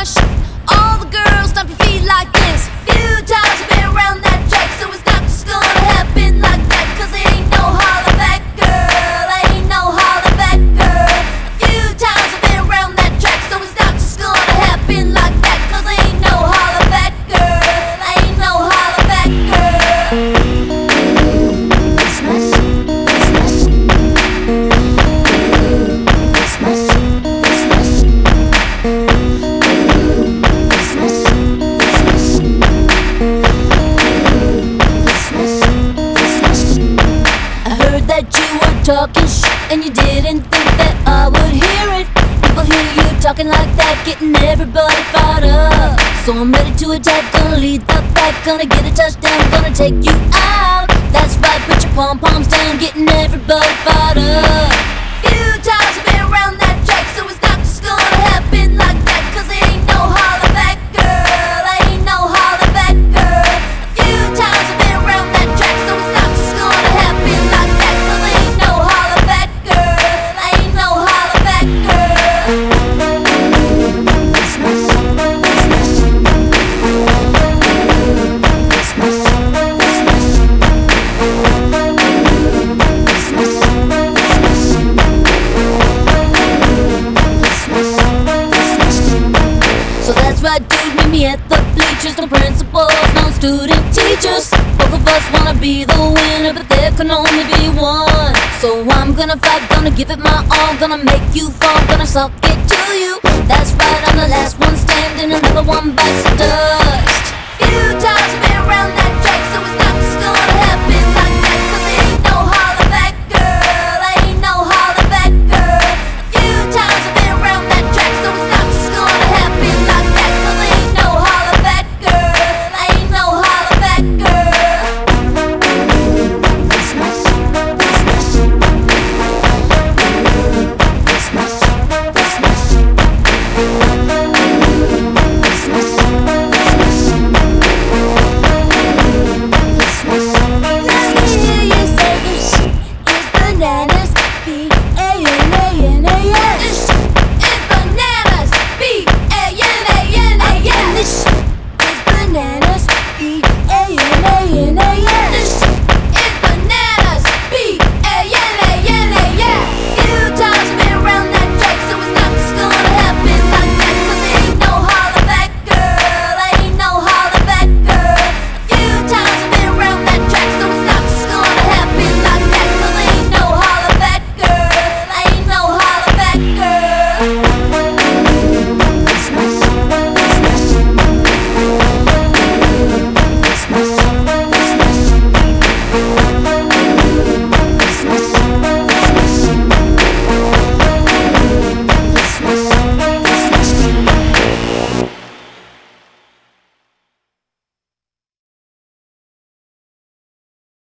smash. All the girls stomp your feet like this. Few times you've been around that track, so it's not just gonna happen like that. Cause there ain't no holler back, girl. Ain't no holler back, girl. A few times I've been around that track, so it's not just gonna happen like that. Cause there ain't no holler back, girl. Ain't no holler back, girl. Smash, smash. Smash, smash. That you were talking shit and you didn't think that I would hear it. People hear you talking like that, getting everybody fired up. So I'm ready to attack, gonna lead the pack, gonna get a touchdown, gonna take you out. That's right, put your pom-poms down, getting everybody fired up. Few times I've been around that track, so it's not just gonna happen like that. Cause there ain't no holler back, girl. Ain't no holler back, girl. A few times I've been around that track, so it's not just gonna happen like that. Cause there ain't no holler back, girl. Ain't no holler back, girl. Smash, smash. Smash, so that's right, dude, meet me at the bleachers. No principals, no student teachers. Both of us wanna be the winner, but there can only be one. So I'm gonna fight, gonna give it my all, gonna make you fall, gonna suck it to you. That's right, I'm the last one standing, another one bites the dust. Few times I've been around that